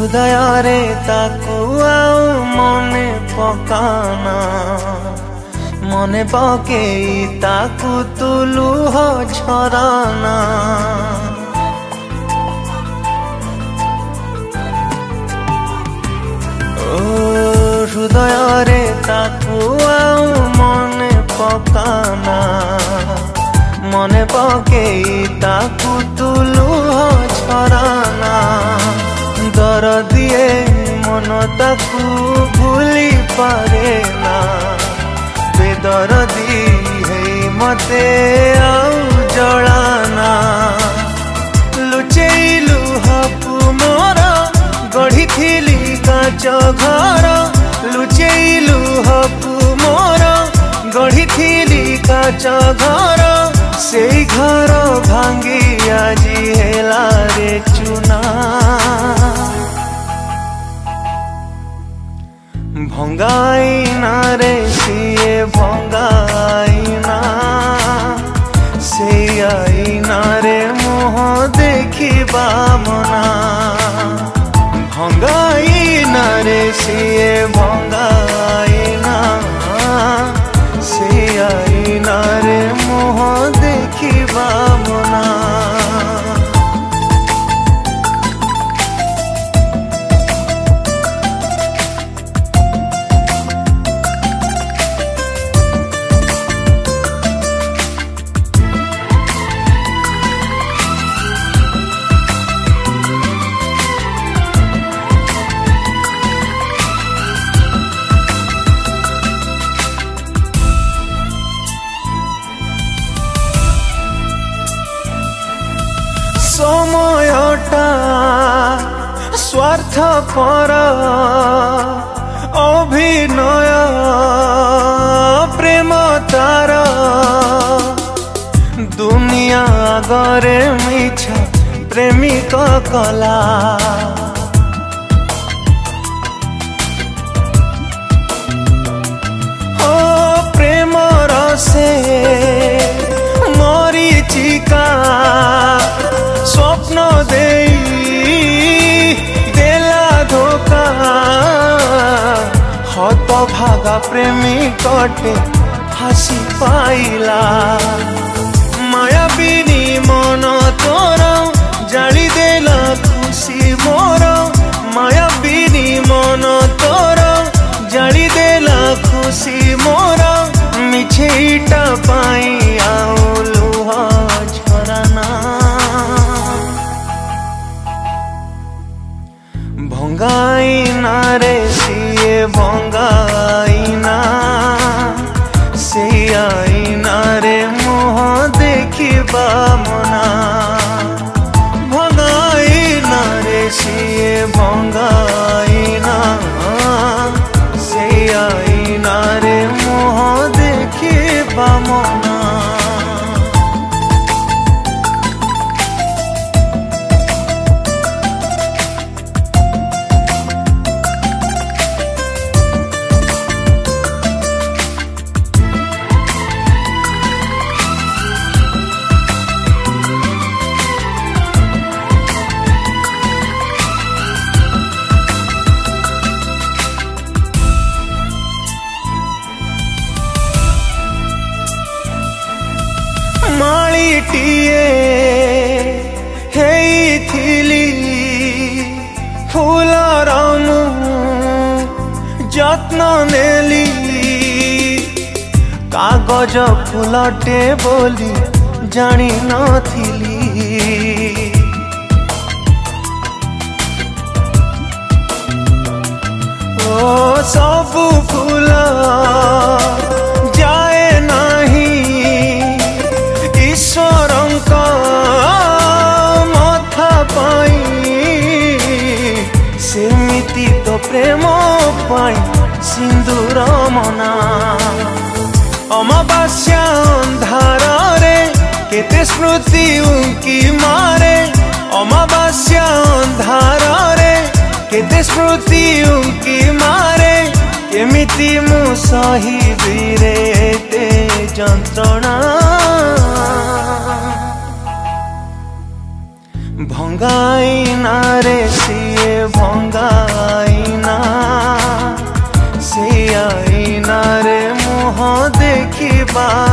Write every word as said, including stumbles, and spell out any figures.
हृदय रे ताकू आउ मने पकाना मने पकेई ताकू तू लुह झराना ओ हृदय रे ताकू आउ मने पकाना मने पकेई ताकू तू लुह झराना दर दिए मन ताकू भूली पारे ना बेदर दी है मते आउ जलाना लुचेई लुहकू मोर गढ़ी थिली काच घर लुचेई लुहकू मोर गढ़ी थिली काच घर से घर भांगी आजी हेला रे चुना भंगाईना रे सिए भंगाईना से आईना रे मोह देखिबा मना भंगाईना रे सिए भंगाईना से आईना रे मोह देखिबा मना समयटा स्वार्थपर अभिनय प्रेम तार दुनिया आगरे मिछ प्रेमिक कला ओ प्रेम रसे मरीचिका स्वप्न दे देला धोखा हत भागा प्रेमी कटे फांसी पाइला माया बिनी मन तोर जाली देला खुशी मोर माया बिनी मन तोर जाली देला खुशी मोर मिछेटा पाई आउ लुह झराना भंगाईना रे सिए भंगाईना से आईना रे मोह देखिबा मना भंगाईना रे सिए भंगाईना से आईना रे मोह देखिबा मना मालीटिए हेइथिली फूलर मु जत्न नेली कागज फूलटे बोली जानी नथिली ओ सबु फूल जाए नाही ईश्वर मथा पाई सेमिति तो प्रेम पाई सिंदूर मना अमावास्या अंधार रे केते स्मृति उंकी मारे अमावास्या अंधार रे केते स्मृति उंकी मारे केमिति मु सहिबी रे ते जंत्रणा भंगाईना रे सिए भंगा आईना से आईना रे मुह देखिबा